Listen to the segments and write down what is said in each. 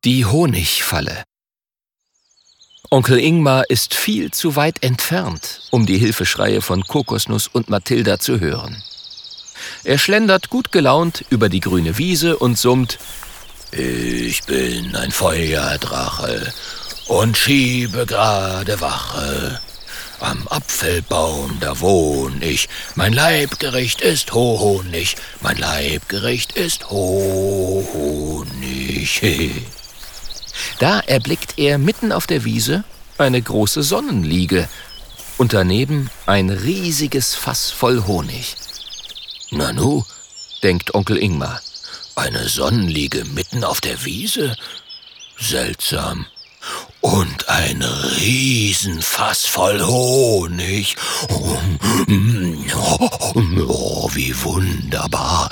Die Honigfalle. Onkel Ingmar ist viel zu weit entfernt, um die Hilfeschreie von Kokosnuss und Mathilda zu hören. Er schlendert gut gelaunt über die grüne Wiese und summt: Ich bin ein Feuerdrache und schiebe gerade Wache. Am Apfelbaum, da wohn ich, mein Leibgericht ist Honig, mein Leibgericht ist Honig. Da erblickt er mitten auf der Wiese eine große Sonnenliege und daneben ein riesiges Fass voll Honig. Nanu, denkt Onkel Ingmar, eine Sonnenliege mitten auf der Wiese? Seltsam. Und ein Riesenfass voll Honig. Oh, wie wunderbar.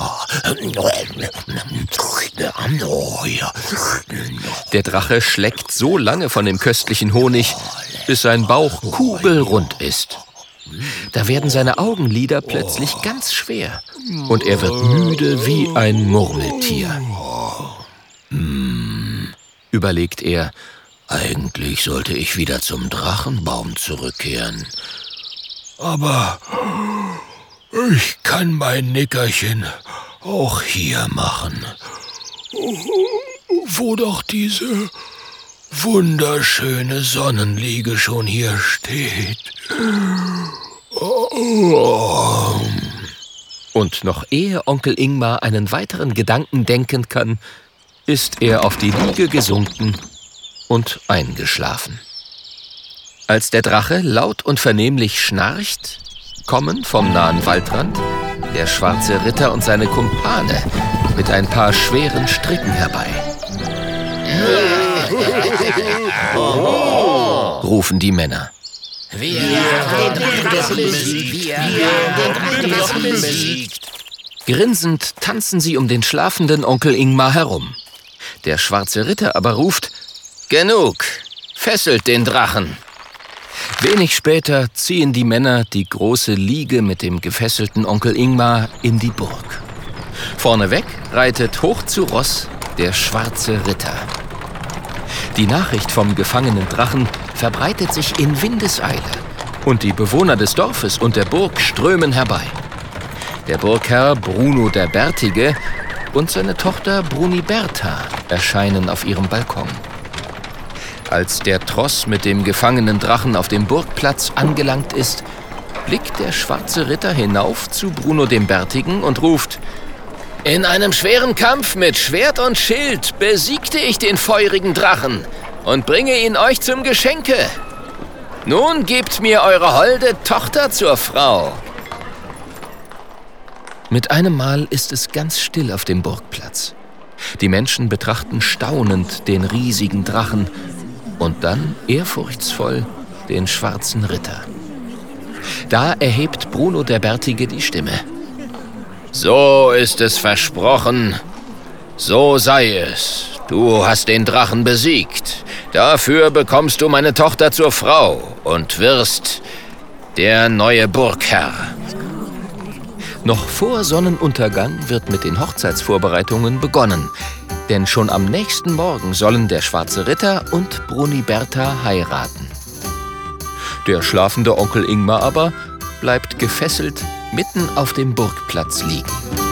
Der Drache schleckt so lange von dem köstlichen Honig, bis sein Bauch kugelrund ist. Da werden seine Augenlider plötzlich ganz schwer und er wird müde wie ein Murmeltier. Überlegt er, eigentlich sollte ich wieder zum Drachenbaum zurückkehren. Aber ich kann mein Nickerchen auch hier machen, wo doch diese wunderschöne Sonnenliege schon hier steht. Und noch ehe Onkel Ingmar einen weiteren Gedanken denken kann, ist er auf die Liege gesunken und eingeschlafen. Als der Drache laut und vernehmlich schnarcht, kommen vom nahen Waldrand der schwarze Ritter und seine Kumpane mit ein paar schweren Stricken herbei. Rufen die Männer. Wir haben den Drachen besiegt. Grinsend tanzen sie um den schlafenden Onkel Ingmar herum. Der schwarze Ritter aber ruft: Genug, fesselt den Drachen. Wenig später ziehen die Männer die große Liege mit dem gefesselten Onkel Ingmar in die Burg. Vorneweg reitet hoch zu Ross der schwarze Ritter. Die Nachricht vom gefangenen Drachen verbreitet sich in Windeseile und die Bewohner des Dorfes und der Burg strömen herbei. Der Burgherr Bruno der Bärtige und seine Tochter Bruniberta erscheinen auf ihrem Balkon. Als der Tross mit dem gefangenen Drachen auf dem Burgplatz angelangt ist, blickt der schwarze Ritter hinauf zu Bruno dem Bärtigen und ruft: In einem schweren Kampf mit Schwert und Schild besiegte ich den feurigen Drachen und bringe ihn euch zum Geschenke. Nun gebt mir eure holde Tochter zur Frau. Mit einem Mal ist es ganz still auf dem Burgplatz. Die Menschen betrachten staunend den riesigen Drachen und dann ehrfurchtsvoll den schwarzen Ritter. Da erhebt Bruno der Bärtige die Stimme. So ist es versprochen, so sei es. Du hast den Drachen besiegt. Dafür bekommst du meine Tochter zur Frau und wirst der neue Burgherr. Noch vor Sonnenuntergang wird mit den Hochzeitsvorbereitungen begonnen, denn schon am nächsten Morgen sollen der schwarze Ritter und Bruniberta heiraten. Der schlafende Onkel Ingmar aber bleibt gefesselt mitten auf dem Burgplatz liegen.